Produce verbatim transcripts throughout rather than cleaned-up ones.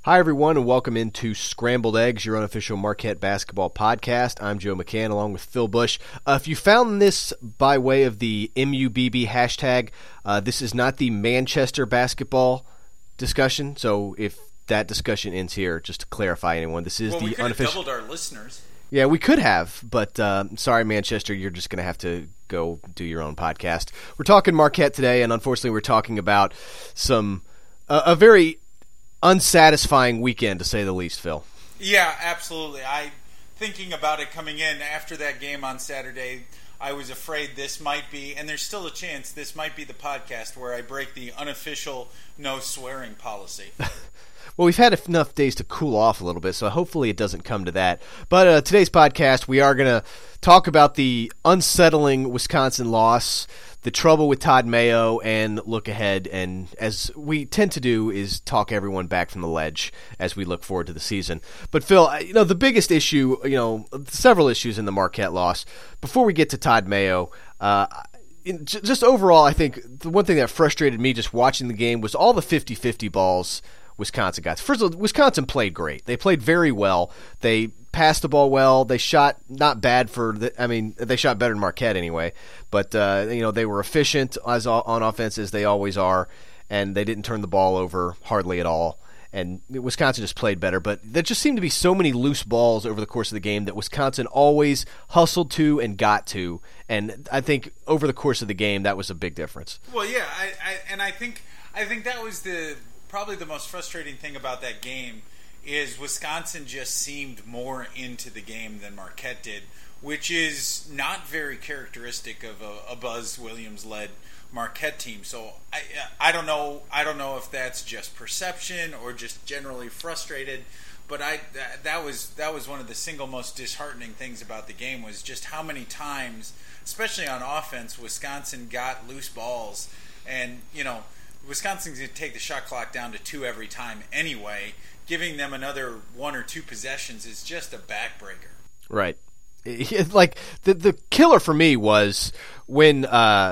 Hi, everyone, and welcome into Scrambled Eggs, your unofficial Marquette basketball podcast. I'm Joe McCann, along with Phil Bush. Uh, if you found this by way of the M U B B hashtag, uh, this is not the Manchester basketball discussion. So if that discussion ends here, just to clarify anyone, this is well, the we could unofficial. Have doubled our listeners. Yeah, we could have, but uh, sorry, Manchester, you're just going to have to go do your own podcast. We're talking Marquette today, and unfortunately, we're talking about some uh, a very unsatisfying weekend, to say the least, Phil. Yeah, absolutely. I thinking about it coming in after that game on Saturday, I was afraid this might be, and there's still a chance this might be the podcast where I break the unofficial no swearing policy. Well, we've had enough days to cool off a little bit, so hopefully it doesn't come to that. But uh, today's podcast, we are going to talk about the unsettling Wisconsin loss, the trouble with Todd Mayo, and look ahead. And as we tend to do, is talk everyone back from the ledge as we look forward to the season. But Phil, you know, the biggest issue, you know, several issues in the Marquette loss. Before we get to Todd Mayo, uh, in, just overall, I think the one thing that frustrated me just watching the game was all the fifty-fifty balls Wisconsin got. First of all, Wisconsin played great. They played very well. They passed the ball well. They shot not bad for the, I mean, they shot better than Marquette anyway. But, uh, you know, they were efficient as on offense as they always are, and they didn't turn the ball over hardly at all. And Wisconsin just played better. But there just seemed to be so many loose balls over the course of the game that Wisconsin always hustled to and got to. And I think over the course of the game, that was a big difference. Well, yeah, I, I, and I think I think that was the probably the most frustrating thing about that game is Wisconsin just seemed more into the game than Marquette did, which is not very characteristic of a, a Buzz Williams-led Marquette team. So I I don't know I don't know if that's just perception or just generally frustrated, but I that, that was that was one of the single most disheartening things about the game was just how many times, especially on offense, Wisconsin got loose balls, and you know Wisconsin's going to take the shot clock down to two every time anyway. Giving them another one or two possessions is just a backbreaker. Right. Like the the killer for me was when uh,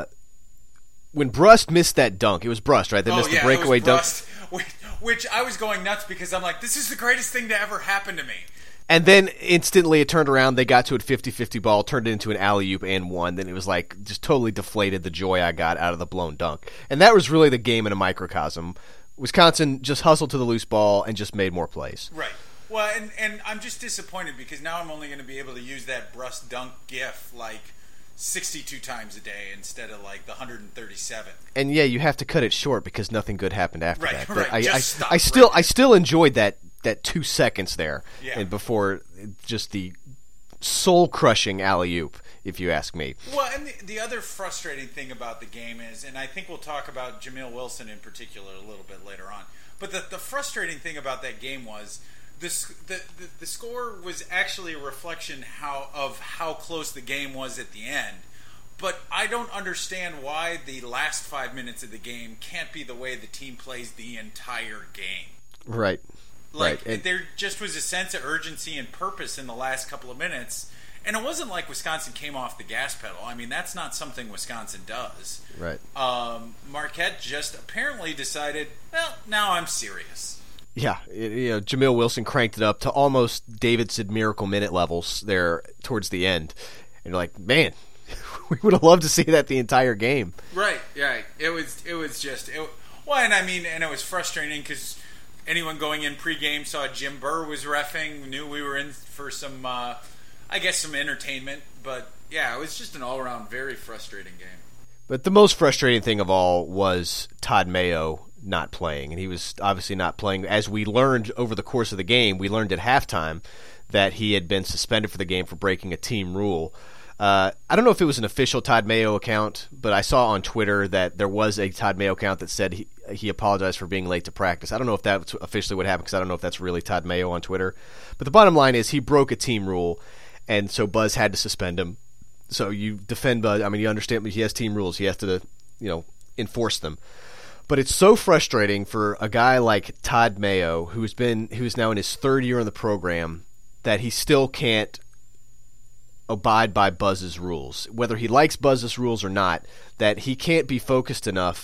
when Brust missed that dunk. It was Brust, right? They oh, missed yeah, the breakaway it was dunk. Brust, which, which I was going nuts because I'm like, this is the greatest thing to ever happen to me. And then instantly it turned around. They got to a fifty-fifty ball, turned it into an alley-oop and won. Then it was like just totally deflated the joy I got out of the blown dunk. And that was really the game in a microcosm. Wisconsin just hustled to the loose ball and just made more plays. Right. Well, and, and I'm just disappointed because now I'm only going to be able to use that Brust dunk gif like sixty-two times a day instead of like the one hundred thirty-seven. And yeah, you have to cut it short because nothing good happened after right, that. But right. I, Just I, stop I still right I still enjoyed that that two seconds there, yeah. and before just the soul-crushing alley-oop, if you ask me. Well, and the, the other frustrating thing about the game is, and I think we'll talk about Jamil Wilson in particular a little bit later on, but the, the frustrating thing about that game was this, the, the the score was actually a reflection how of how close the game was at the end. But I don't understand why the last five minutes of the game can't be the way the team plays the entire game. Right. Like, right. And there just was a sense of urgency and purpose in the last couple of minutes. And it wasn't like Wisconsin came off the gas pedal. I mean, that's not something Wisconsin does. Right. Um, Marquette just apparently decided, well, now I'm serious. Yeah, it, you know, Jamil Wilson cranked it up to almost Davidson Miracle Minute levels there towards the end. And you're like, man, we would have loved to see that the entire game. Right, right. It was, it was just, it, well, and I mean, and it was frustrating because anyone going in pregame saw Jim Burr was reffing, knew we were in for some, uh, I guess, some entertainment. But, yeah, it was just an all-around very frustrating game. But the most frustrating thing of all was Todd Mayo not playing. And he was obviously not playing. As we learned over the course of the game, we learned at halftime that he had been suspended for the game for breaking a team rule. Uh, I don't know if it was an official Todd Mayo account, but I saw on Twitter that there was a Todd Mayo account that said he, he apologized for being late to practice. I don't know if that's officially what happened because I don't know if that's really Todd Mayo on Twitter. But the bottom line is he broke a team rule, and so Buzz had to suspend him. So you defend Buzz. I mean, you understand he has team rules. He has to, you know, enforce them. But it's so frustrating for a guy like Todd Mayo, who's been who's now in his third year in the program, that he still can't abide by Buzz's rules, whether he likes Buzz's rules or not, that he can't be focused enough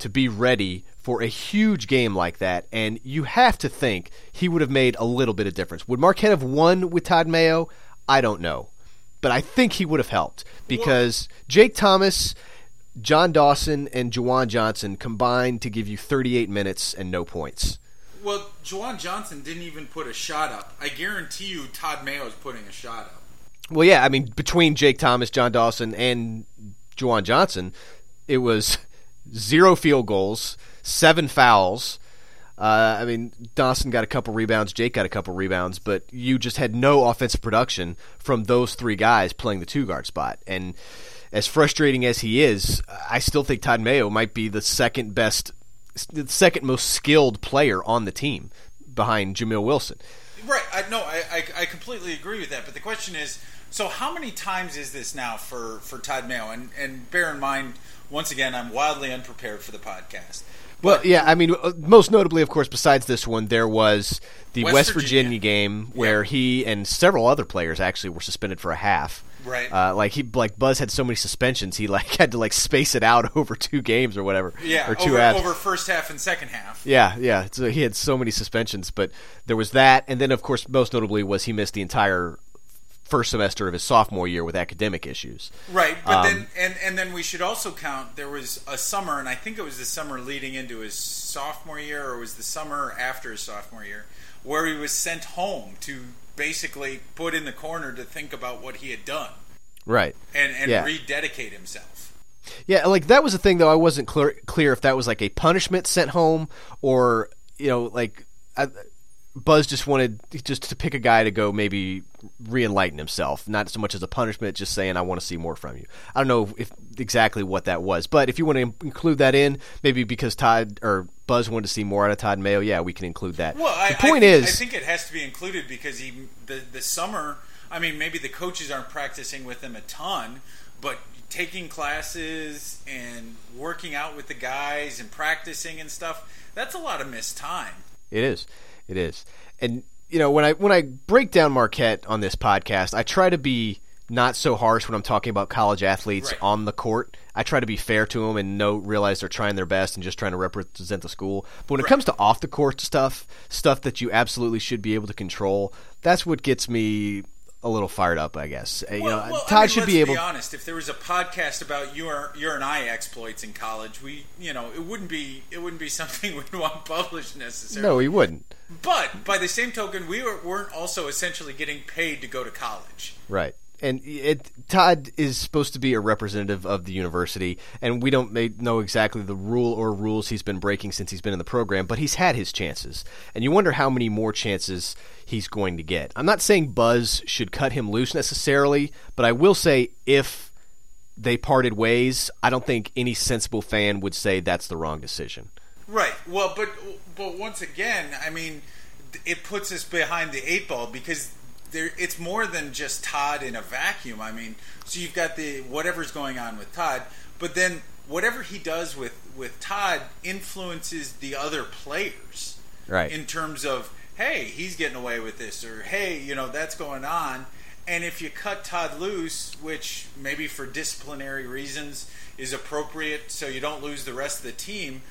to be ready for a huge game like that, and you have to think he would have made a little bit of difference. Would Marquette have won with Todd Mayo? I don't know. But I think he would have helped because Jake Thomas, John Dawson, and Juwan Johnson combined to give you thirty-eight minutes and no points. Well, Juwan Johnson didn't even put a shot up. I guarantee you Todd Mayo is putting a shot up. Well, yeah, I mean, between Jake Thomas, John Dawson, and Juwan Johnson, it was zero field goals, seven fouls. Uh, I mean, Dawson got a couple rebounds, Jake got a couple rebounds, but you just had no offensive production from those three guys playing the two-guard spot. And as frustrating as he is, I still think Todd Mayo might be the second best, the second most skilled player on the team behind Jamil Wilson. Right. I, no, I, I, I completely agree with that. But the question is, so how many times is this now for, for Todd Mayo? And, and bear in mind, once again, I'm wildly unprepared for the podcast. Well, yeah, I mean, most notably, of course, besides this one, there was the West West, Virginia. Virginia. game where Yeah. he and several other players actually were suspended for a half. Right. Uh, like he, like Buzz had so many suspensions, he like had to like space it out over two games or whatever. Yeah, or two over, halves. over first half and second half. Yeah, yeah. So he had so many suspensions, but there was that, and then of course, most notably, was he missed the entire first semester of his sophomore year with academic issues. Right, but Um, then and, and then we should also count there was a summer, and I think it was the summer leading into his sophomore year, or it was the summer after his sophomore year, where he was sent home to basically put in the corner to think about what he had done Right. and, and Yeah. rededicate himself. Yeah, like that was the thing though. I wasn't clear clear if that was like a punishment sent home or you know like I, Buzz just wanted just to pick a guy to go maybe re-enlighten himself, not so much as a punishment, just saying I want to see more from you. I don't know if exactly what that was, but if you want to include that in, maybe because Todd or Buzz wanted to see more out of Todd Mayo, yeah, we can include that. Well, I, the point I think, is, I think it has to be included because he the the summer. I mean, maybe the coaches aren't practicing with him a ton, but taking classes and working out with the guys and practicing and stuff, that's a lot of missed time. It is. It is. And you know, when I when I break down Marquette on this podcast, I try to be not so harsh when I'm talking about college athletes Right. on the court. I try to be fair to them and know realize they're trying their best and just trying to represent the school. But when it Right. comes to off the court stuff, stuff that you absolutely should be able to control, that's what gets me a little fired up, I guess. Uh, you Well, know, well, Todd I mean, should let's be able. be honest. If there was a podcast about your your and I exploits in college, we you know it wouldn't be it wouldn't be something we'd want published necessarily. No, he wouldn't. But by the same token, we were, weren't also essentially getting paid to go to college. Right. And it, Todd is supposed to be a representative of the university, and we don't may, know exactly the rule or rules he's been breaking since he's been in the program, but he's had his chances. And you wonder how many more chances he's going to get. I'm not saying Buzz should cut him loose necessarily, but I will say if they parted ways, I don't think any sensible fan would say that's the wrong decision. Right. Well, but but once again, I mean, it puts us behind the eight ball because there it's more than just Todd in a vacuum. I mean, so you've got the whatever's going on with Todd, but then whatever he does with with Todd influences the other players. Right. In terms of, hey, he's getting away with this, or hey, you know, that's going on. And if you cut Todd loose, which maybe for disciplinary reasons is appropriate so you don't lose the rest of the team,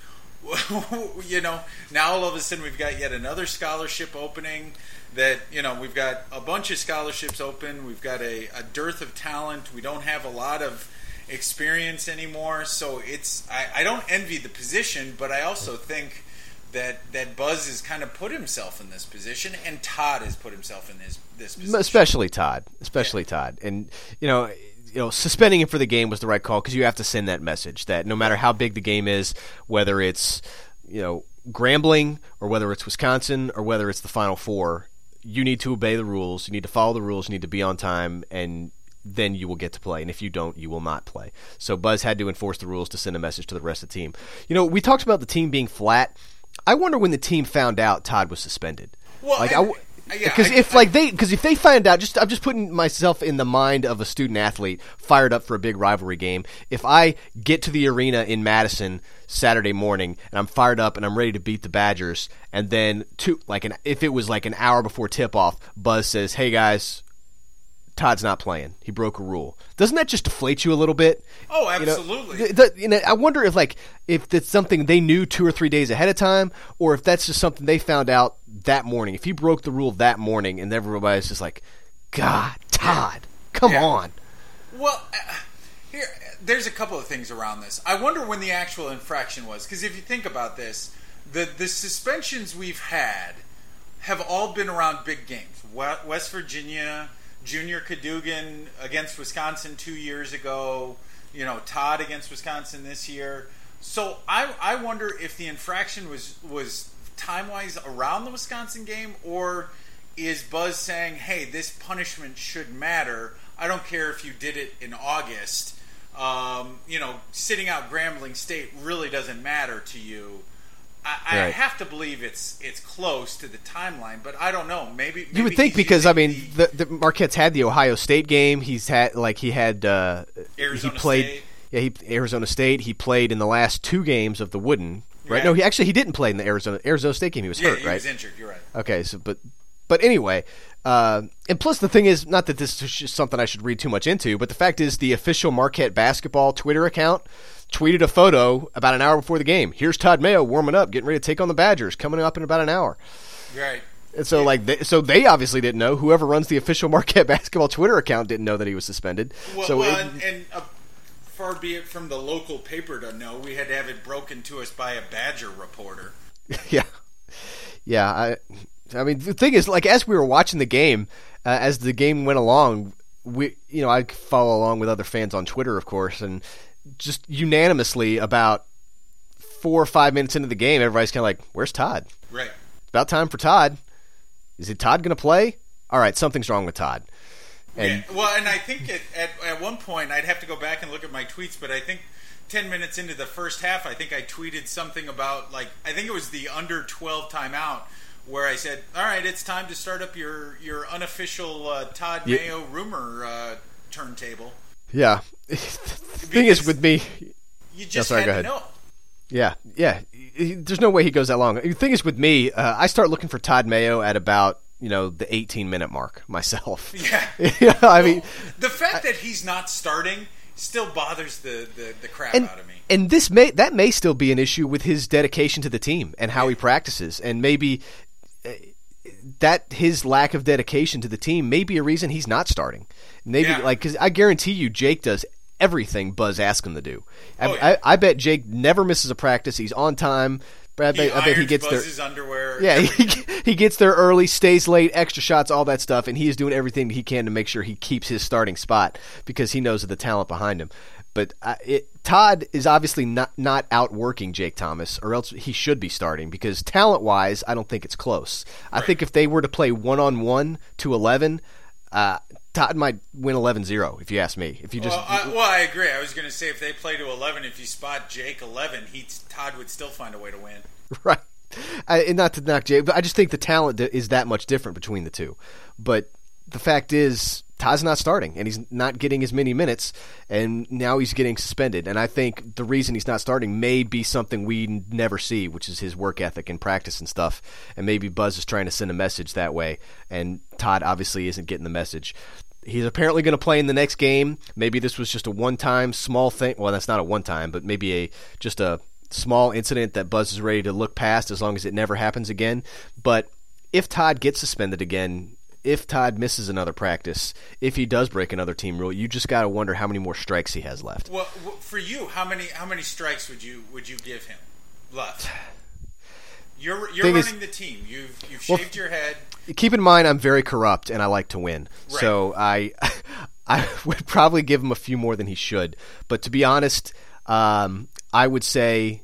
you know, now all of a sudden we've got yet another scholarship opening that, you know, we've got a bunch of scholarships open. We've got a, a dearth of talent. We don't have a lot of experience anymore. So it's, I, I don't envy the position, but I also think that, that Buzz has kind of put himself in this position, and Todd has put himself in this, this position. Especially Todd. Especially yeah. Todd. And, you know, you know, suspending him for the game was the right call because you have to send that message that no matter how big the game is, whether it's, you know, Grambling or whether it's Wisconsin or whether it's the Final Four, you need to obey the rules. You need to follow the rules. You need to be on time, and then you will get to play. And if you don't, you will not play. So Buzz had to enforce the rules to send a message to the rest of the team. You know, we talked about the team being flat. I wonder when the team found out Todd was suspended. Well, like, I, I, because yeah, if I, like they because if they find out, just I'm just putting myself in the mind of a student athlete fired up for a big rivalry game. If I get to the arena in Madison Saturday morning and I'm fired up and I'm ready to beat the Badgers, and then two like an if it was like an hour before tip off, Buzz says, "Hey guys, Todd's not playing. He broke a rule. Doesn't that just deflate you a little bit? Oh, absolutely. You know, the, the, you know, I wonder if like if that's something they knew two or three days ahead of time, or if that's just something they found out that morning. If he broke the rule that morning, and everybody's just like, God, Todd, come yeah. on. Well, uh, here, there's a couple of things around this. I wonder when the actual infraction was, because if you think about this, the the suspensions we've had have all been around big games. West Virginia, Junior Cadogan against Wisconsin two years ago, you know, Todd against Wisconsin this year. So I I wonder if the infraction was, was time-wise around the Wisconsin game, or is Buzz saying, hey, this punishment should matter. I don't care if you did it in August. Um, you know, sitting out Grambling State really doesn't matter to you. I, I right. have to believe it's it's close to the timeline, but I don't know. Maybe, maybe you would think because I mean the, the, the Marquette's had the Ohio State game. He's had like he had uh, Arizona he played State. yeah he Arizona State. He played in the last two games of the Wooden right. Yeah. No, he actually he didn't play in the Arizona Arizona State game. He was yeah, hurt he right. was injured. You're right. Okay, so but but anyway, uh, and plus the thing is not that this is just something I should read too much into, but the fact is the official Marquette basketball Twitter account tweeted a photo about an hour before the game. Here's Todd Mayo warming up, getting ready to take on the Badgers, coming up in about an hour. Right. And so, yeah. like, they, so they obviously didn't know. Whoever runs the official Marquette basketball Twitter account didn't know that he was suspended. Well, so well it, and, and uh, far be it from the local paper to know, we had to have it broken to us by a Badger reporter. yeah, yeah. I, I mean, the thing is, like, as we were watching the game, uh, as the game went along, we, you know, I follow along with other fans on Twitter, of course, and just unanimously about four or five minutes into the game, everybody's kind of like, where's Todd? Right. It's about time for Todd. Is it Todd going to play? All right, something's wrong with Todd. And yeah, well, and I think at, at, at one point, I'd have to go back and look at my tweets, but I think ten minutes into the first half, I think I tweeted something about, like, I think it was the under twelve timeout, where I said, all right, it's time to start up your, your unofficial uh, Todd yeah. Mayo rumor uh, turntable. Yeah. The thing is with me... You just oh, sorry, had go to ahead. know. Yeah, yeah. There's no way he goes that long. The thing is with me, uh, I start looking for Todd Mayo at about, you know, the eighteen-minute mark myself. Yeah. yeah I well, mean... The fact I, that he's not starting still bothers the, the, the crap and, out of me. And this may that may still be an issue with his dedication to the team and how he practices. And maybe uh, that his lack of dedication to the team may be a reason he's not starting. Maybe, yeah. like, because I guarantee you Jake does everything Buzz asks him to do. I, oh, yeah. I, I bet Jake never misses a practice. He's on time. I bet he, I bet he gets Buzz's there. underwear. Yeah, he, he gets there early, stays late, extra shots, all that stuff, and he is doing everything he can to make sure he keeps his starting spot because he knows of the talent behind him. But uh, it, Todd is obviously not not outworking Jake Thomas, or else he should be starting because talent-wise, I don't think it's close. Right. I think if they were to play one-on-one to eleven, uh, Todd might win eleven zero, if you ask me. If you just well, I, well, I agree. I was going to say if they play to eleven, if you spot Jake eleven, he Todd would still find a way to win. Right. I, and not to knock Jake, but I just think the talent is that much different between the two. But the fact is, Todd's not starting, and he's not getting as many minutes, and now he's getting suspended. And I think the reason he's not starting may be something we never see, which is his work ethic and practice and stuff. And maybe Buzz is trying to send a message that way, and Todd obviously isn't getting the message. He's apparently going to play in the next game. Maybe this was just a one-time small thing. Well, that's not a one-time, but maybe a just a small incident that Buzz is ready to look past as long as it never happens again. But if Todd gets suspended again, if Todd misses another practice, if he does break another team rule, you just got to wonder how many more strikes he has left. Well, for you, how many how many strikes would you would you give him left? You're you're Thing running is, the team. You've you've well, shaved your head. Keep in mind, I'm very corrupt and I like to win, Right. so I I would probably give him a few more than he should. But to be honest, um, I would say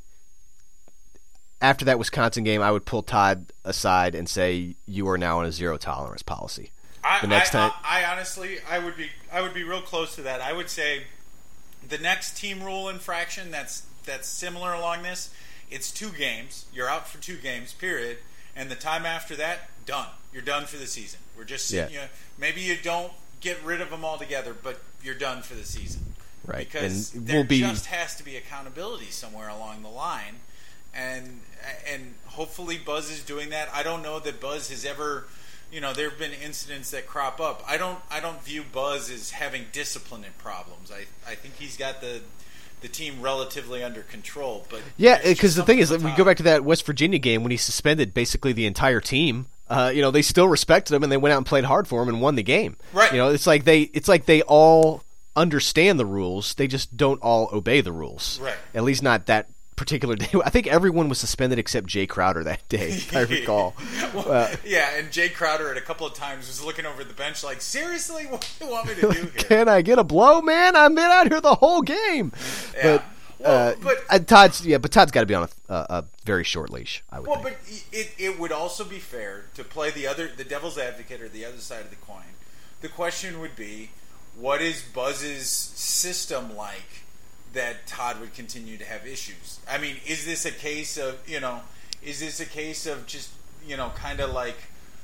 after that Wisconsin game, I would pull Todd aside and say you are now on a zero tolerance policy. I, the next I, time, I, I honestly, I would be, I would be real close to that. I would say the next team rule infraction that's that's similar along this, it's two games. You're out for two games, period. And the time after that, done. You're done for the season. We're just yeah. you know, maybe you don't get rid of them altogether, but you're done for the season. Right, Because and there we'll be, just has to be accountability somewhere along the line. And and hopefully Buzz is doing that. I don't know that Buzz has ever you know, there have been incidents that crop up. I don't I don't view Buzz as having disciplinary problems. I I think he's got the the team relatively under control. But yeah, because the thing is, we top. go back to that West Virginia game when he suspended basically the entire team. Uh, you know, they still respected him and they went out and played hard for him and won the game. Right. You know, it's like they it's like they all understand the rules. They just don't all obey the rules. Right. At least not that particular day. I think everyone was suspended except Jay Crowder that day, if I recall. well, uh, yeah, and Jay Crowder at a couple of times was looking over the bench like, seriously, what do you want me to do here? Can I get a blow, man? I've been out here the whole game. Yeah. But, well, uh, but uh, Todd's yeah, but Todd's got to be on a, a, a very short leash, I would well, think. but it it would also be fair to play the other the devil's advocate or the other side of the coin. The question would be, what is Buzz's system like that Todd would continue to have issues? I mean, is this a case of, you know, is this a case of just, you know, kind of like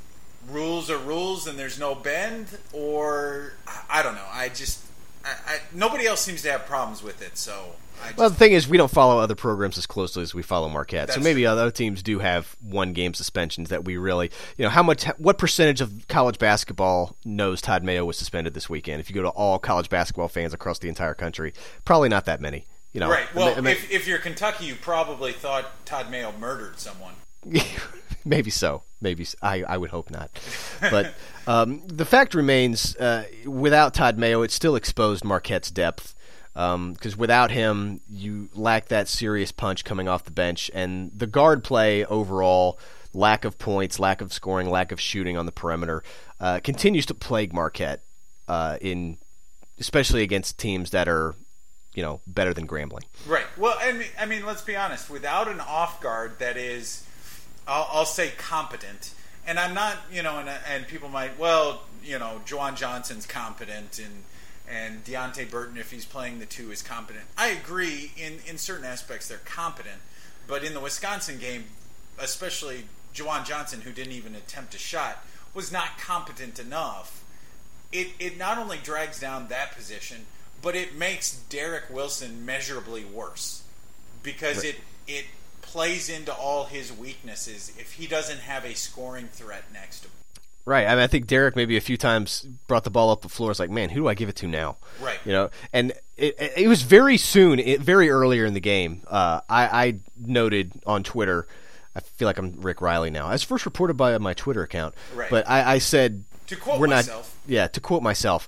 rules are rules and there's no bend? Or, I, I don't know. I just, I, I, nobody else seems to have problems with it, so I just, Well, the thing is, we don't follow other programs as closely as we follow Marquette. So That's maybe true. other teams do have one-game suspensions that we really, you know, how much, what percentage of college basketball knows Todd Mayo was suspended this weekend? If you go to all college basketball fans across the entire country, probably not that many. You know, right. Well, I mean, if, if you're Kentucky, you probably thought Todd Mayo murdered someone. maybe so. Maybe so. I, I would hope not. But um, the fact remains, uh, without Todd Mayo, it still exposed Marquette's depth. Because um, without him, you lack that serious punch coming off the bench. And the guard play overall, lack of points, lack of scoring, lack of shooting on the perimeter, uh, continues to plague Marquette, uh, in especially against teams that are, you know, better than Grambling. Right. Well, I mean, I mean, let's be honest. Without an off guard that is, I'll, I'll say competent, and I'm not, you know, and, and people might, well, you know, Juwan Johnson's competent, and and Deontay Burton, if he's playing the two, is competent. I agree in in certain aspects they're competent, but in the Wisconsin game, especially Juwan Johnson, who didn't even attempt a shot, was not competent enough. It it not only drags down that position, but it makes Derek Wilson measurably worse because Right. it it plays into all his weaknesses if he doesn't have a scoring threat next to him. Right. I mean, I think Derek maybe a few times brought the ball up the floor. It's like, man, who do I give it to now? Right. You know, and it, it was very soon, it, very earlier in the game. Uh, I, I noted on Twitter, I feel like I'm Rick Riley now. I was first reported by my Twitter account, Right. but I, I said, To quote we're myself. not. Yeah, to quote myself,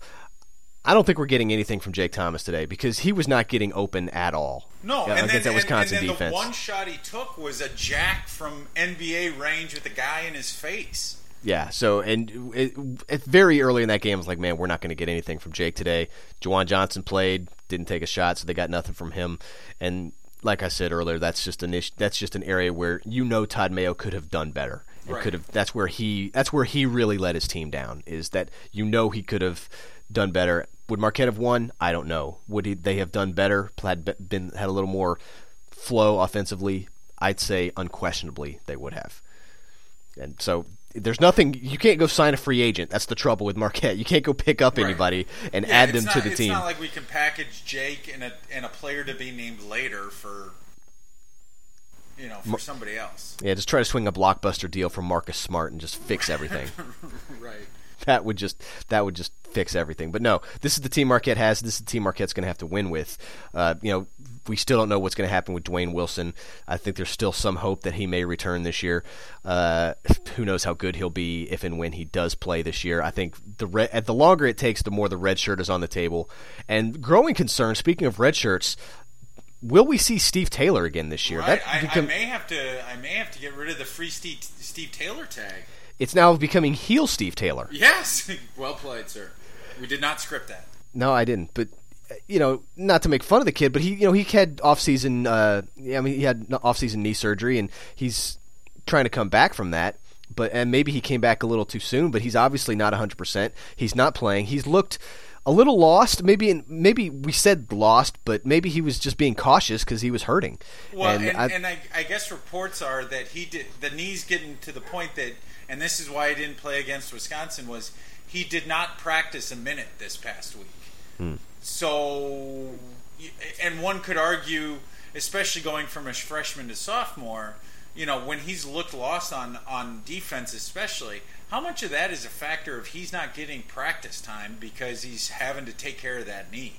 I don't think we're getting anything from Jake Thomas today because he was not getting open at all. No, uh, and, against then, that and, Wisconsin and then defense. the one shot he took was a jack from N B A range with a guy in his face. Yeah, so, and it, it, very early in that game, I was like, man, we're not going to get anything from Jake today. Juwan Johnson played, didn't take a shot, so they got nothing from him. And like I said earlier, that's just an issue, that's just an area where you know Todd Mayo could have done better. And Right. could have. That's where he. That's where he really let his team down. Is that you know he could have done better. Would Marquette have won? I don't know. Would he, they have done better? Had been had a little more flow offensively? I'd say unquestionably they would have. And so there's nothing. You can't go sign a free agent. That's the trouble with Marquette. You can't go pick up Right. anybody and Yeah, add it's them not, to the it's team. It's not like we can package Jake and a and a player to be named later for, you know, for somebody else. Yeah, just try to swing a blockbuster deal for Marcus Smart and just fix everything. Right. That would just that would just fix everything. But no, this is the team Marquette has. This is the team Marquette's going to have to win with. Uh, you know, we still don't know what's going to happen with Dwayne Wilson. I think there's still some hope that he may return this year. Uh, who knows how good he'll be if and when he does play this year. I think the red, the longer it takes, the more the red shirt is on the table. And growing concern, speaking of red shirts, will we see Steve Taylor again this year? Right. That I, become- I may have to. I may have to get rid of the free Steve, Steve Taylor tag. It's now becoming heel Steve Taylor. Yes. Well played, sir. We did not script that. No, I didn't. But you know, not to make fun of the kid, but he, you know, he had off-season. Uh, I mean, he had off-season knee surgery, and he's trying to come back from that. But and maybe he came back a little too soon. But he's obviously not one hundred percent. He's not playing. He's looked a little lost. Maybe in, maybe we said lost, but maybe he was just being cautious because he was hurting. Well, and, and, and, I, and I, I guess reports are that he did the knees getting to the point that, and this is why he didn't play against Wisconsin, was he did not practice a minute this past week. Hmm. So, and one could argue, especially going from a freshman to sophomore, you know, when he's looked lost on, on defense especially, how much of that is a factor of he's not getting practice time because he's having to take care of that knee?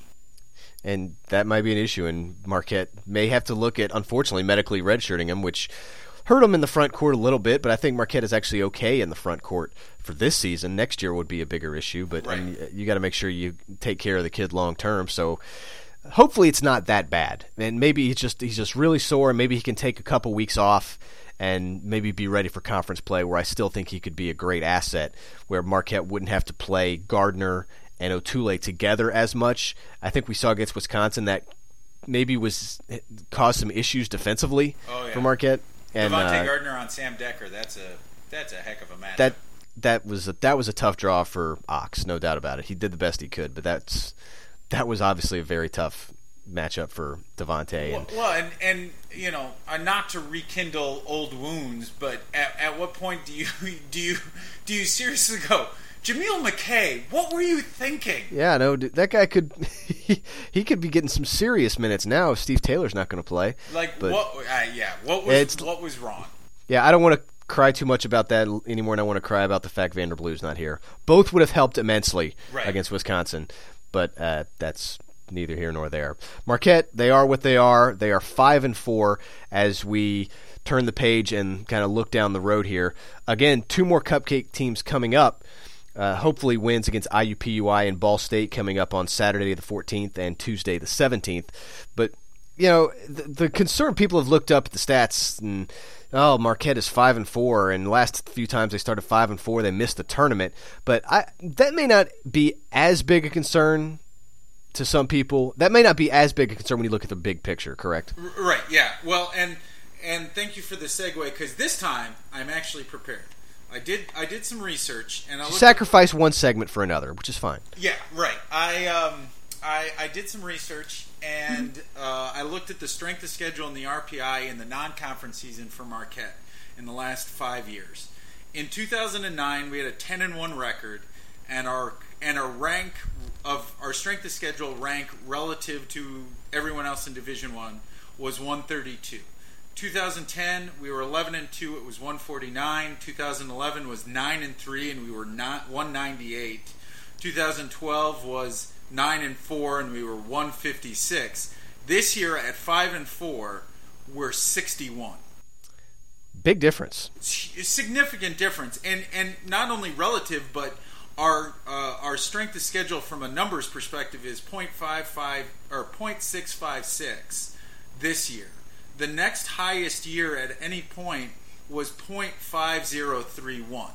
And that might be an issue, and Marquette may have to look at, unfortunately, medically redshirting him, which hurt him in the front court a little bit, but I think Marquette is actually okay in the front court for this season. Next year would be a bigger issue, but right. I mean, you got to make sure you take care of the kid long term. So hopefully it's not that bad, and maybe he's just he's just really sore, and maybe he can take a couple weeks off and maybe be ready for conference play, where I still think he could be a great asset, where Marquette wouldn't have to play Gardner and Otule together as much. I think we saw against Wisconsin that maybe was caused some issues defensively oh, yeah. for Marquette. And, Devontae uh, Gardner on Sam Decker, that's a that's a heck of a matchup. That that was a, that was a tough draw for Ox, no doubt about it. He did the best he could, but that's that was obviously a very tough matchup for Devontae. Well, well and, and you know, uh, not to rekindle old wounds, but at, at what point do you do you do you seriously go, Jameel McKay, what were you thinking? Yeah, no, that guy could he, he could be getting some serious minutes now if Steve Taylor's not going to play. Like but what? Uh, yeah, what was what was wrong? Yeah, I don't want to cry too much about that anymore, and I want to cry about the fact Vanderblue's not here. Both would have helped immensely right. against Wisconsin, but uh, that's neither here nor there. Marquette, they are what they are. They are five and four as we turn the page and kind of look down the road here. Again, two more cupcake teams coming up. Uh, hopefully wins against I U P U I and Ball State coming up on Saturday the fourteenth and Tuesday the seventeenth. But, you know, the, the concern, people have looked up at the stats and, oh, Marquette is five and four, and the last few times they started five and four, they missed the tournament. But I, that may not be as big a concern to some people. That may not be as big a concern when you look at the big picture, correct? Right, yeah. Well, and and thank you for the segue, because this time I'm actually prepared. I did I did some research, and I looked sacrifice at, one segment for another, which is fine. Yeah, right. I um I, I did some research, and uh, I looked at the strength of schedule in the R P I in the non-conference season for Marquette in the last five years. In two thousand nine, we had a ten and one record, and our and our rank of our strength of schedule rank relative to everyone else in Division One was one thirty-two. two thousand ten, we were eleven and two. It was one forty-nine. two thousand eleven was nine and three, and we were not one ninety-eight. two thousand twelve was nine and four, and we were one fifty-six. This year at five and four, we're sixty-one. Big difference. Significant difference, and and not only relative, but our uh, our strength of schedule from a numbers perspective is point five five or point six five six this year. The next highest year at any point was point five zero three one.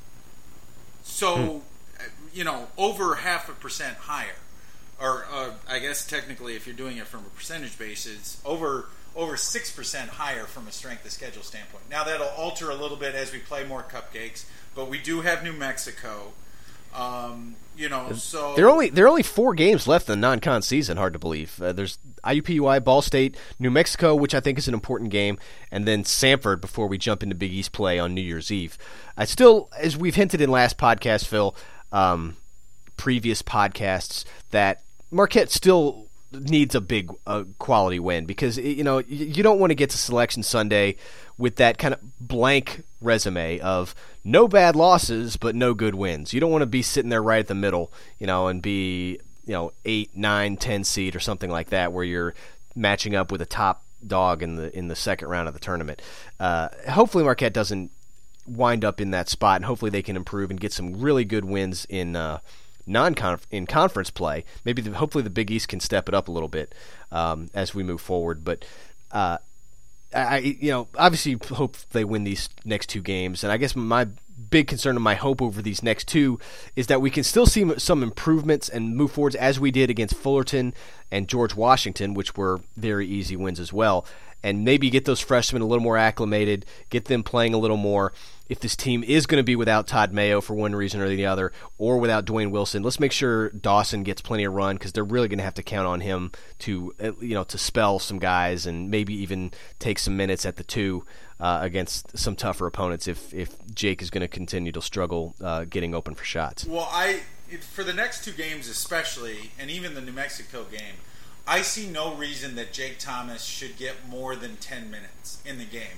So, hmm. you know, over half a percent higher. Or uh, I guess technically if you're doing it from a percentage basis, over over six percent higher from a strength of schedule standpoint. Now that'll alter a little bit as we play more cupcakes, but we do have New Mexico. Um, you know, so there are only there are only four games left in the non-con season. Hard to believe. Uh, there's I U P U I, Ball State, New Mexico, which I think is an important game, and then Samford before we jump into Big East play on New Year's Eve. I still, as we've hinted in last podcast, Phil, um, previous podcasts, that Marquette still needs a big uh, quality win because you know you don't want to get to Selection Sunday with that kind of blank resume of no bad losses but no good wins. You don't want to be sitting there right at the middle, you know, and be, you know, eight, nine, ten seed or something like that, where you're matching up with a top dog in the in the second round of the tournament. Uh, hopefully, Marquette doesn't wind up in that spot, and hopefully they can improve and get some really good wins in uh, non in conference play. Maybe the, hopefully the Big East can step it up a little bit um, as we move forward, but. Uh, I, you know, obviously hope they win these next two games, and I guess my big concern and my hope over these next two is that we can still see some improvements and move forwards as we did against Fullerton and George Washington, which were very easy wins as well, and maybe get those freshmen a little more acclimated, get them playing a little more. If this team is going to be without Todd Mayo for one reason or the other, or without Dwayne Wilson, let's make sure Dawson gets plenty of run because they're really going to have to count on him to, you know, to spell some guys and maybe even take some minutes at the two uh, against some tougher opponents if if Jake is going to continue to struggle uh, getting open for shots. Well, I for the next two games especially, and even the New Mexico game, I see no reason that Jake Thomas should get more than ten minutes in the game.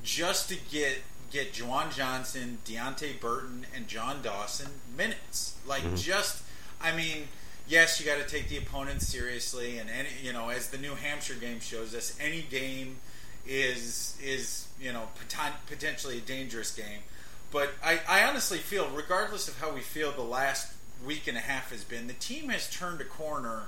just to get get Juwan Johnson, Deontay Burton, and John Dawson minutes. Like, mm-hmm. just, I mean, yes, you got to take the opponent seriously, and any, you know, as the New Hampshire game shows us, any game is is you know poten- potentially a dangerous game. But I, I honestly feel, regardless of how we feel the last week and a half has been, the team has turned a corner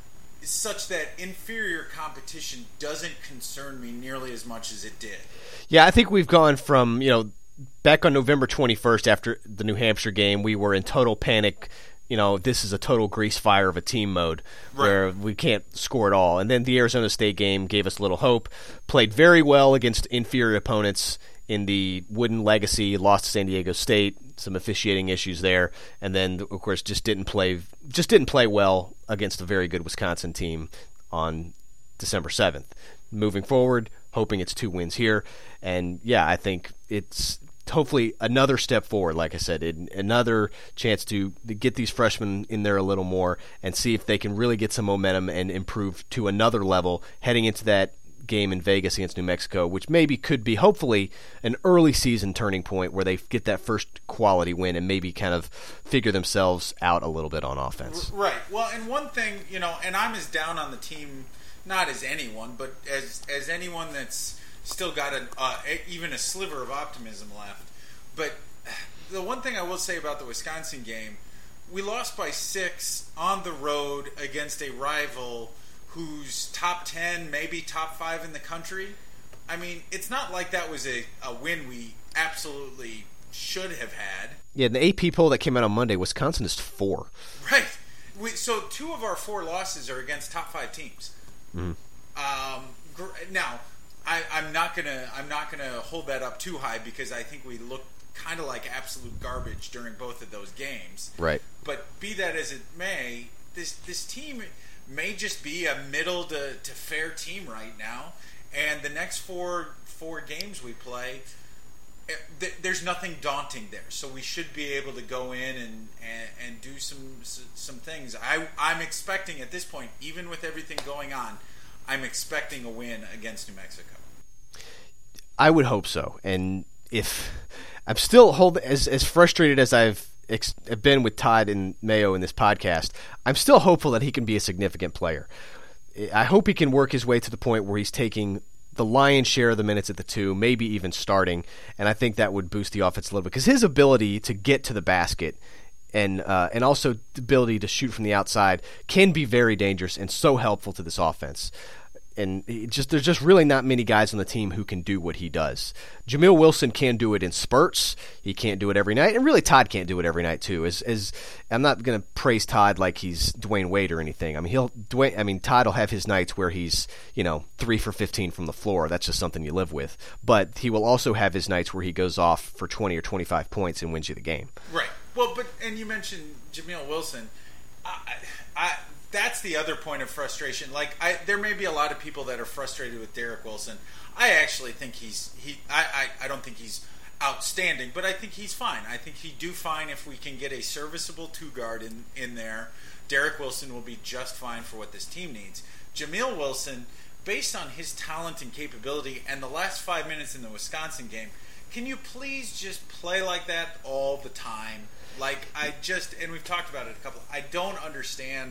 such that inferior competition doesn't concern me nearly as much as it did. Yeah, I think we've gone from, you know, back on November twenty-first after the New Hampshire game, we were in total panic. You know, this is a total grease fire of a team mode right. where we can't score at all. And then the Arizona State game gave us a little hope, played very well against inferior opponents in the Wooden Legacy, lost to San Diego State, some officiating issues there, and then of course just didn't play just didn't play well against a very good Wisconsin team on December seventh. Moving forward, hoping it's two wins here, and yeah, I think it's hopefully another step forward, like I said, another chance to get these freshmen in there a little more and see if they can really get some momentum and improve to another level heading into that game in Vegas against New Mexico, which maybe could be hopefully an early season turning point where they get that first quality win and maybe kind of figure themselves out a little bit on offense. Right. Well, and one thing, you know, and I'm as down on the team, not as anyone, but as as anyone that's still got an, uh, even a sliver of optimism left. But the one thing I will say about the Wisconsin game, we lost by six on the road against a rival who's top ten, maybe top five in the country. I mean, it's not like that was a, a win we absolutely should have had. Yeah, in the A P poll that came out on Monday, Wisconsin is four. Right. We, so two of our four losses are against top five teams. Mm-hmm. Um, gr- now, I, I'm not gonna I'm not gonna hold that up too high because I think we looked kind of like absolute garbage during both of those games. Right. But be that as it may, this this team may just be a middle to, to fair team right now, and the next four four games we play, th- there's nothing daunting there. So we should be able to go in and, and, and do some some things. I I'm expecting at this point, even with everything going on, I'm expecting a win against New Mexico. I would hope so, and if I'm still hold as as frustrated as I've ex- been with Todd and Mayo in this podcast, I'm still hopeful that he can be a significant player. I hope he can work his way to the point where he's taking the lion's share of the minutes at the two, maybe even starting, and I think that would boost the offense a little bit because his ability to get to the basket and uh, and also the ability to shoot from the outside can be very dangerous and so helpful to this offense. And it just there's just really not many guys on the team who can do what he does. Jamil Wilson can do it in spurts. He can't do it every night, and really Todd can't do it every night too. As as I'm not going to praise Todd like he's Dwayne Wade or anything. I mean he'll Dwayne. I mean Todd will have his nights where he's you know three for fifteen from the floor. That's just something you live with. But he will also have his nights where he goes off for twenty or twenty-five points and wins you the game. Right. Well, but and you mentioned Jamil Wilson. I. I That's the other point of frustration. Like, I, there may be a lot of people that are frustrated with Derek Wilson. I actually think he's he. I, I, I don't think he's outstanding, but I think he's fine. I think he'd do fine if we can get a serviceable two guard in in there. Derek Wilson will be just fine for what this team needs. Jamil Wilson, based on his talent and capability, and the last five minutes in the Wisconsin game, can you please just play like that all the time? Like, I just and we've talked about it a couple. I don't understand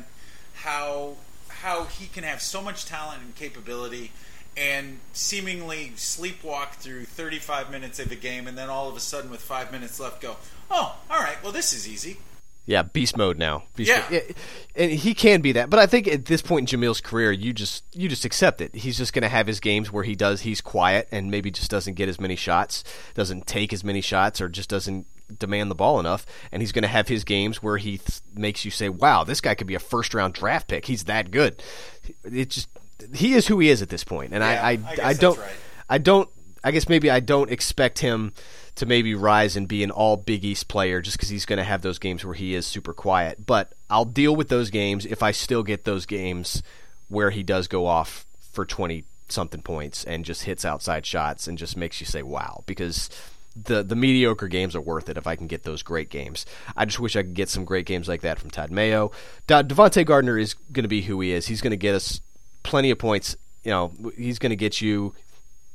how how he can have so much talent and capability and seemingly sleepwalk through thirty-five minutes of a game and then all of a sudden with five minutes left go, oh, all right, well, this is easy. Yeah, beast mode now. Beast yeah. mode. And he can be that. But I think at this point in Jamil's career, you just you just accept it. He's just going to have his games where he does he's quiet and maybe just doesn't get as many shots, doesn't take as many shots, or just doesn't demand the ball enough, and he's going to have his games where he th- makes you say, wow, this guy could be a first round draft pick. He's that good. It just he is who he is at this point. And yeah, I I, I, I don't right. I don't I guess maybe I don't expect him to maybe rise and be an all Big East player just because he's going to have those games where he is super quiet. But I'll deal with those games if I still get those games where he does go off for twenty something points and just hits outside shots and just makes you say wow, because the the mediocre games are worth it if I can get those great games. I just wish I could get some great games like that from Todd Mayo. De- Devontae Gardner is going to be who he is. He's going to get us plenty of points. You know, he's going to get you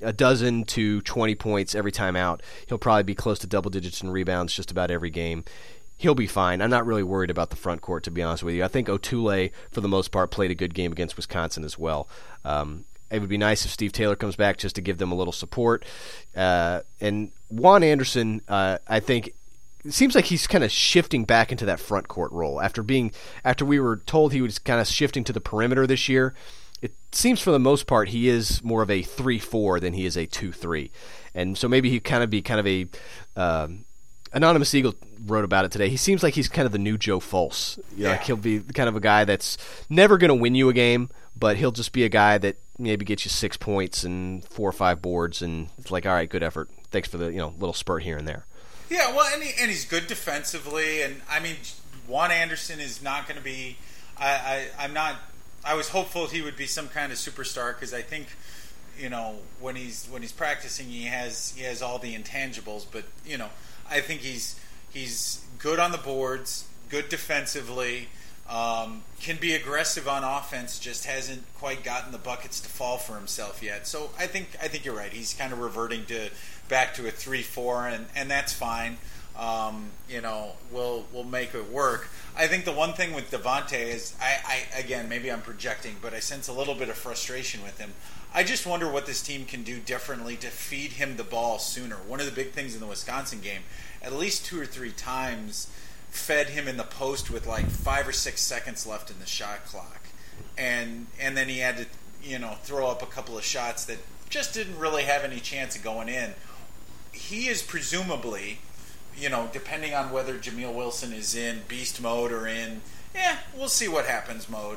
a dozen to twenty points every time out. He'll probably be close to double digits in rebounds just about every game. He'll be fine. I'm not really worried about the front court, to be honest with you. I think Otule, for the most part, played a good game against Wisconsin as well. Um, it would be nice if Steve Taylor comes back just to give them a little support. Uh, and Juan Anderson, uh, I think, it seems like he's kind of shifting back into that front court role. After being, after we were told he was kind of shifting to the perimeter this year, it seems for the most part he is more of a three four than he is a two three. And so maybe he kind of be kind of a um, Anonymous Eagle wrote about it today. He seems like he's kind of the new Joe Fultz. You know, yeah. Like he'll be kind of a guy that's never going to win you a game, but he'll just be a guy that maybe gets you six points and four or five boards, and it's like, all right, good effort. Thanks for the you know little spurt here and there. Yeah, well, and, he, and he's good defensively, and I mean, Juan Anderson is not going to be. I, I I'm not. I was hopeful he would be some kind of superstar because I think, you know, when he's when he's practicing, he has he has all the intangibles, but you know. I think he's he's good on the boards, good defensively, um, can be aggressive on offense, just hasn't quite gotten the buckets to fall for himself yet. So I think I think you're right. He's kind of reverting to back to a three four, and, and that's fine. Um, you know, we'll we'll make it work. I think the one thing with Devontae is, I, I again, maybe I'm projecting, but I sense a little bit of frustration with him. I just wonder what this team can do differently to feed him the ball sooner. One of the big things in the Wisconsin game, at least two or three times, fed him in the post with like five or six seconds left in the shot clock. And and then he had to, you know, throw up a couple of shots that just didn't really have any chance of going in. He is presumably, you know, depending on whether Jameel Wilson is in beast mode or in, yeah, we'll see what happens mode.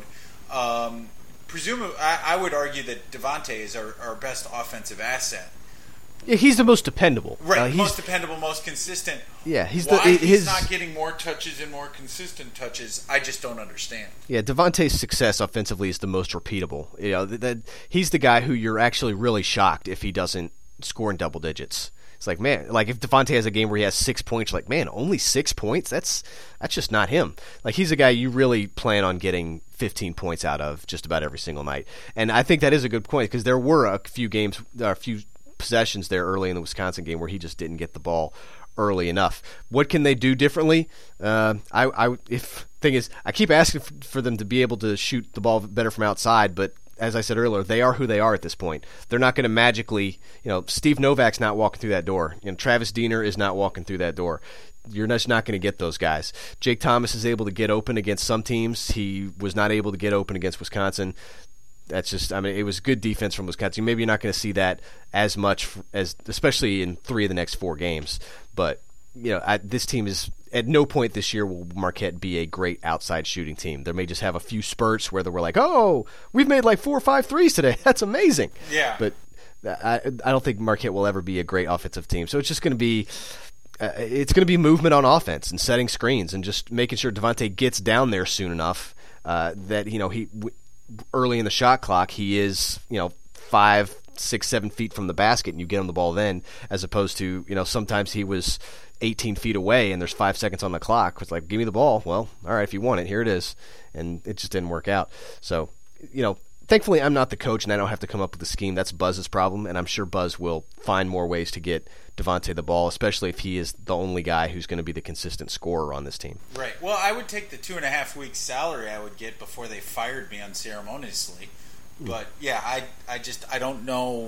Um, presumably, I, I would argue that Devontae is our, our best offensive asset. Yeah, he's the most dependable. Right, uh, most dependable, most consistent. Yeah, he's Why the he's his, not getting more touches and more consistent touches, I just don't understand. Yeah, Devontae's success offensively is the most repeatable. You know, that, that he's the guy who you're actually really shocked if he doesn't score in double digits. It's like, man, like if Devontae has a game where he has six points, you're like, man, only six points? That's that's just not him. Like, he's a guy you really plan on getting fifteen points out of just about every single night. And I think that is a good point because there were a few games, a few possessions there early in the Wisconsin game where he just didn't get the ball early enough. What can they do differently? Uh, I, I, if thing is, I keep asking for them to be able to shoot the ball better from outside, but as I said earlier, they are who they are at this point. They're not going to magically, you know, Steve Novak's not walking through that door. You know, Travis Diener is not walking through that door. You're just not going to get those guys. Jake Thomas is able to get open against some teams. He was not able to get open against Wisconsin. That's just, I mean, it was good defense from Wisconsin. Maybe you're not going to see that as much, as especially in three of the next four games. But, you know, I, this team is, at no point this year will Marquette be a great outside shooting team. They may just have a few spurts where we're like, oh, we've made like four or five threes today. That's amazing. Yeah. But I, I don't think Marquette will ever be a great offensive team. So it's just going to be, uh, it's going to be movement on offense and setting screens and just making sure Devontae gets down there soon enough uh, that, you know, he w- early in the shot clock, he is, you know, five, six, seven feet from the basket, and you get him the ball then, as opposed to, you know, sometimes he was eighteen feet away and there's five seconds on the clock. It's like, give me the ball. Well, all right, if you want it, here it is. And it just didn't work out. So, you know, thankfully I'm not the coach and I don't have to come up with a scheme. That's Buzz's problem, and I'm sure Buzz will find more ways to get Devontae the ball, especially if he is the only guy who's going to be the consistent scorer on this team. Right. Well, I would take the two and a half weeks salary I would get before they fired me unceremoniously. But, yeah, I I just, I don't know.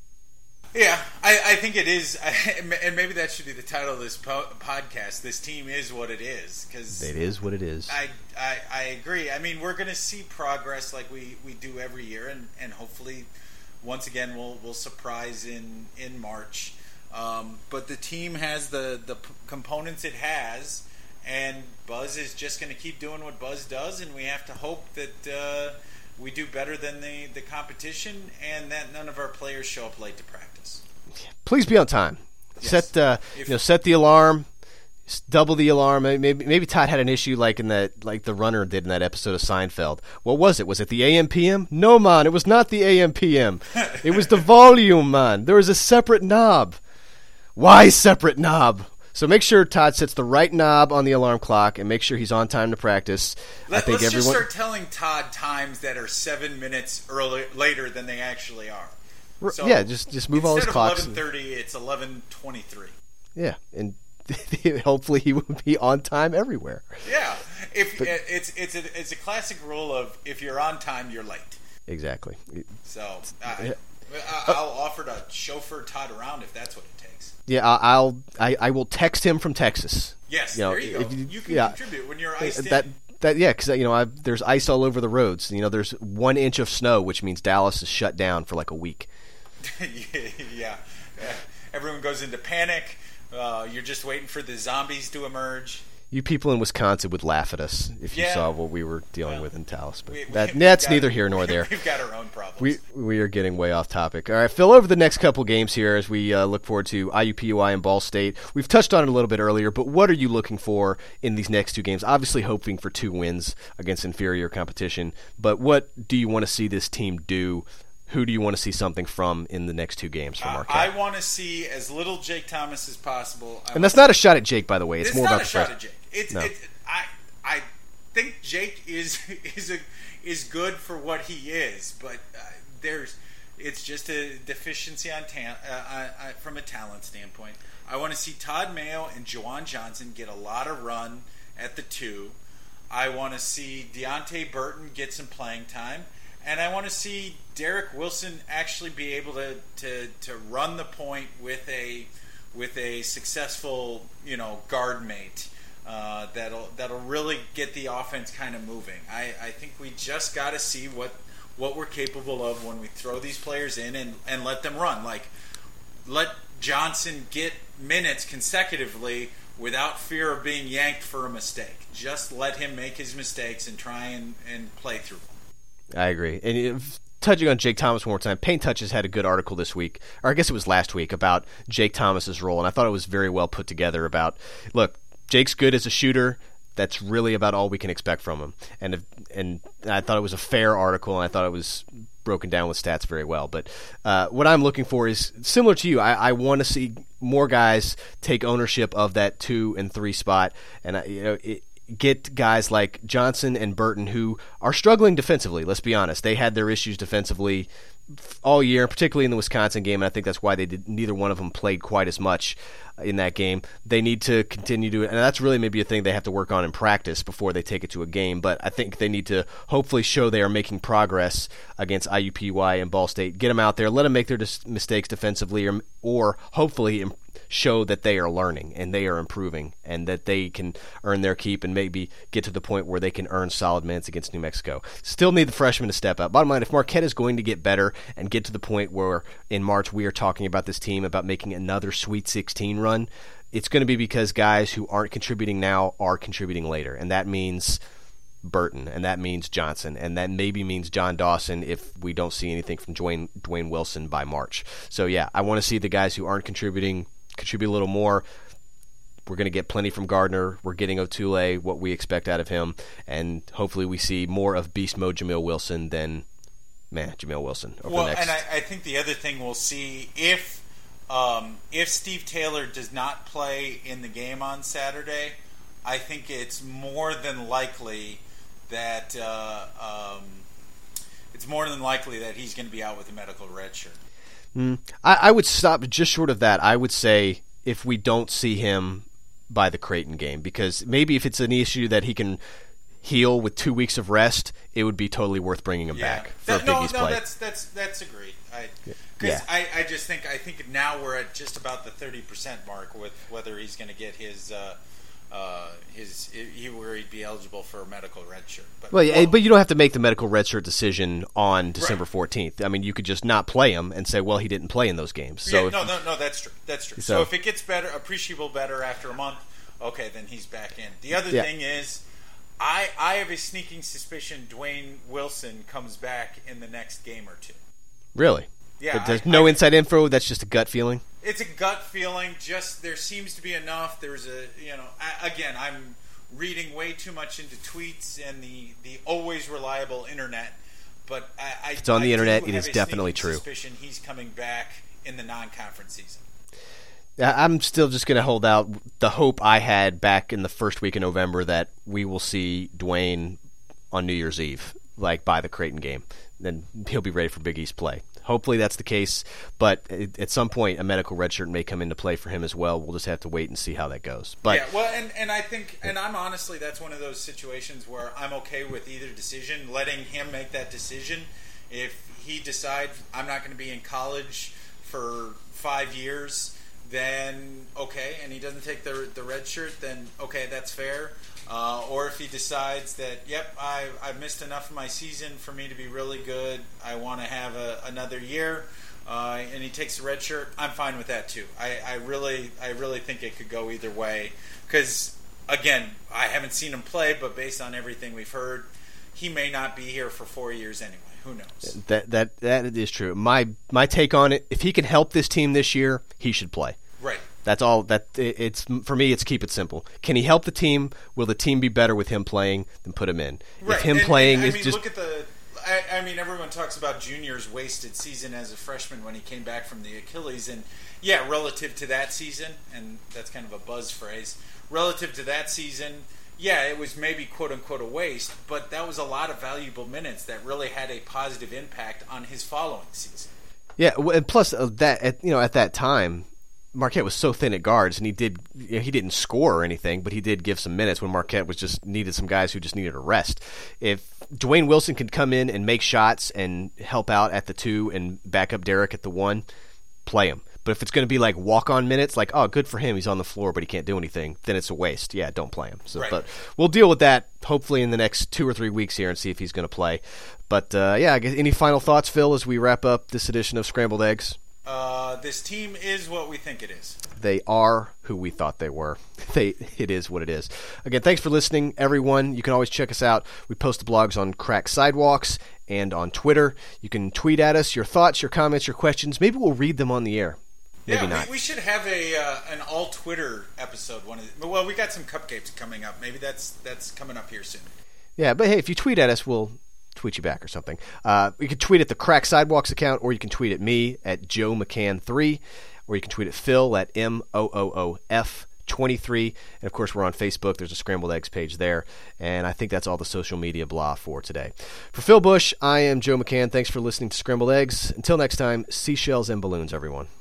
Yeah, I, I think it is, and maybe that should be the title of this po- podcast. This team is what it is. Cause it is what it is. I, I, I agree. I mean, we're going to see progress like we, we do every year, and, and hopefully, once again, we'll we'll surprise in, in March. Um, but the team has the, the p- components it has, and Buzz is just going to keep doing what Buzz does, and we have to hope that uh, we do better than the, the competition and that none of our players show up late to practice. Please be on time. Yes. Set uh, If, you know set the alarm, double the alarm. Maybe maybe Todd had an issue like in that like the runner did in that episode of Seinfeld. What was it? Was it the A M P M? No, man, it was not the A M P M. It was the volume, man. There was a separate knob. Why separate knob? So make sure Todd sets the right knob on the alarm clock and make sure he's on time to practice. Let, I think let's everyone... just start telling Todd times that are seven minutes early, later than they actually are. So yeah, just just move all his clocks. Instead of eleven thirty, it's eleven twenty-three. Yeah, and hopefully he will be on time everywhere. Yeah, if but, it's it's a it's a classic rule of if you're on time, you're late. Exactly. So I, I'll offer to chauffeur Todd around if that's what it takes. Yeah, I'll I, I will text him from Texas. Yes, you know, there you go. You, you can yeah, contribute when you're iced that, in. That yeah, because you know I've, there's ice all over the roads. You know, there's one inch of snow, which means Dallas is shut down for like a week. yeah, uh, everyone goes into panic. Uh, you're just waiting for the zombies to emerge. You people in Wisconsin would laugh at us if you yeah. saw what we were dealing well, with in Dallas. But we, we, that, that's got, neither here nor there. We've got our own problems. We we are getting way off topic. All right, Phil, over the next couple games here as we uh, look forward to I U P U I and Ball State. We've touched on it a little bit earlier, but what are you looking for in these next two games? Obviously hoping for two wins against inferior competition, but what do you want to see this team do? Who do you want to see something from in the next two games from Marquette? Uh, I want to see as little Jake Thomas as possible. I and that's not a shot at Jake, by the way. It's, it's more not about a the shot press. at Jake. It's, no. it's I I think Jake is is a is good for what he is, but uh, there's it's just a deficiency on ta- uh, I, I, from a talent standpoint. I want to see Todd Mayo and Juwan Johnson get a lot of run at the two. I want to see Deontay Burton get some playing time. And I want to see Derek Wilson actually be able to, to, to run the point with a with a successful, you know, guard mate uh, that'll that'll really get the offense kind of moving. I, I think we just got to see what what we're capable of when we throw these players in and, and let them run. Like, let Johnson get minutes consecutively without fear of being yanked for a mistake. Just let him make his mistakes and try and, and play through them. I agree. And if, touching on Jake Thomas one more time, Paint Touches had a good article this week, or I guess it was last week, about Jake Thomas's role, and I thought it was very well put together about, look, Jake's good as a shooter. That's really about all we can expect from him. And if, and I thought it was a fair article, and I thought it was broken down with stats very well. But uh, what I'm looking for is similar to you. I, I want to see more guys take ownership of that two and three spot, and I, you know it, get guys like Johnson and Burton who are struggling defensively. Let's be honest. They had their issues defensively all year, particularly in the Wisconsin game, and I think that's why they did. Neither one of them played quite as much in that game. They need to continue to, and that's really maybe a thing they have to work on in practice before they take it to a game, but I think they need to hopefully show they are making progress against I U P U I and Ball State. Get them out there, let them make their dis- mistakes defensively, or, or hopefully im- show that they are learning and they are improving and that they can earn their keep and maybe get to the point where they can earn solid minutes against New Mexico. Still need the freshmen to step up. Bottom line, if Marquette is going to get better and get to the point where in March we are talking about this team about making another Sweet sixteen run, it's going to be because guys who aren't contributing now are contributing later, and that means Burton, and that means Johnson, and that maybe means John Dawson if we don't see anything from Dwayne, Dwayne Wilson by March. So yeah, I want to see the guys who aren't contributing contribute a little more. We're going to get plenty from Gardner. We're getting Otule, what we expect out of him, and hopefully we see more of beast mode Jamil Wilson than, man, Jamil Wilson. Over well, the next... and I, I think the other thing we'll see, if um, if Steve Taylor does not play in the game on Saturday, I think it's more than likely that uh, um, it's more than likely that he's going to be out with a medical red shirt. Mm, I, I would stop just short of that. I would say if we don't see him by the Creighton game, because maybe if it's an issue that he can heal with two weeks of rest, it would be totally worth bringing him yeah. back for that, a Big no, East no, play. that's that's that's agreed. I Yeah. because I, I just think I think now we're at just about the thirty percent mark with whether he's going to get his. Uh, Uh, his he where he'd be eligible for a medical red shirt. But, well, yeah, well, but you don't have to make the medical red shirt decision on December right. fourteenth. I mean, you could just not play him and say, well, he didn't play in those games. So yeah, if, no, no, no, that's true. That's true. So, So, if it gets better, appreciable better after a month, okay, then he's back in. The other Yeah. thing is, I I have a sneaking suspicion Dwayne Wilson comes back in the next game or two. Really? Yeah, But there's I- no I- inside info. That's just a gut feeling. It's a gut feeling. Just there seems to be enough. There's a you know I, again I'm reading way too much into tweets and the, the always reliable internet, but I, I If it's on the I internet, do it have is a definitely sneaking true. Suspicion he's coming back in the non-conference season. I'm still just going to hold out the hope I had back in the first week of November that we will see Dwayne on New Year's Eve, like by the Creighton game. Then he'll be ready for Big East play. Hopefully that's the case, but at some point a medical redshirt may come into play for him as well. We'll just have to wait and see how that goes. But yeah, well, and, and I think, and I'm honestly, that's one of those situations where I'm okay with either decision, letting him make that decision. If he decides I'm not going to be in college for five years, then okay, and he doesn't take the the red shirt, then okay, that's fair. Uh, or if he decides that, yep, I, I've missed enough of my season for me to be really good, I want to have a, another year, uh, and he takes the red shirt, I'm fine with that too. I, I really I really think it could go either way. Because, again, I haven't seen him play, but based on everything we've heard, he may not be here for four years anyway. Who knows? That that that is true. My my take on it, if he can help this team this year, he should play. Right. That's all. That it's for me. It's keep it simple. Can he help the team? Will the team be better with him playing? Then put him in. Right. If him and, playing and, I is mean, just look at the. I, I mean, everyone talks about Junior's wasted season as a freshman when he came back from the Achilles, and yeah, relative to that season, and that's kind of a buzz phrase. Relative to that season, yeah, it was maybe quote unquote a waste, but that was a lot of valuable minutes that really had a positive impact on his following season. Yeah, and plus uh, that at, you know at that time, Marquette was so thin at guards, and he did you know, he didn't score or anything, but he did give some minutes when Marquette was just needed some guys who just needed a rest. If Dwayne Wilson can come in and make shots and help out at the two and back up Derek at the one, play him. But if it's going to be like walk-on minutes, like, oh, good for him, he's on the floor, but he can't do anything, then it's a waste. Yeah, don't play him. So, right. But we'll deal with that hopefully in the next two or three weeks here and see if he's going to play. But, uh, yeah, I guess any final thoughts, Phil, as we wrap up this edition of Scrambled Eggs? Uh, this team is what we think it is. They are who we thought they were. They It is what it is. Again, thanks for listening, everyone. You can always check us out. We post the blogs on Crack Sidewalks and on Twitter. You can tweet at us your thoughts, your comments, your questions. Maybe we'll read them on the air. Maybe yeah, not. We, we should have a uh, an all Twitter episode. One of the, well, we got some cupcakes coming up. Maybe that's that's coming up here soon. Yeah, but hey, if you tweet at us, we'll tweet you back or something. Uh, you can tweet at the Crack Sidewalks account, or you can tweet at me at Joe McCann three, or you can tweet at Phil at M O O O F twenty-three. And of course, we're on Facebook. There's a Scrambled Eggs page there. And I think that's all the social media blah for today. For Phil Bush, I am Joe McCann. Thanks for listening to Scrambled Eggs. Until next time, seashells and balloons, everyone.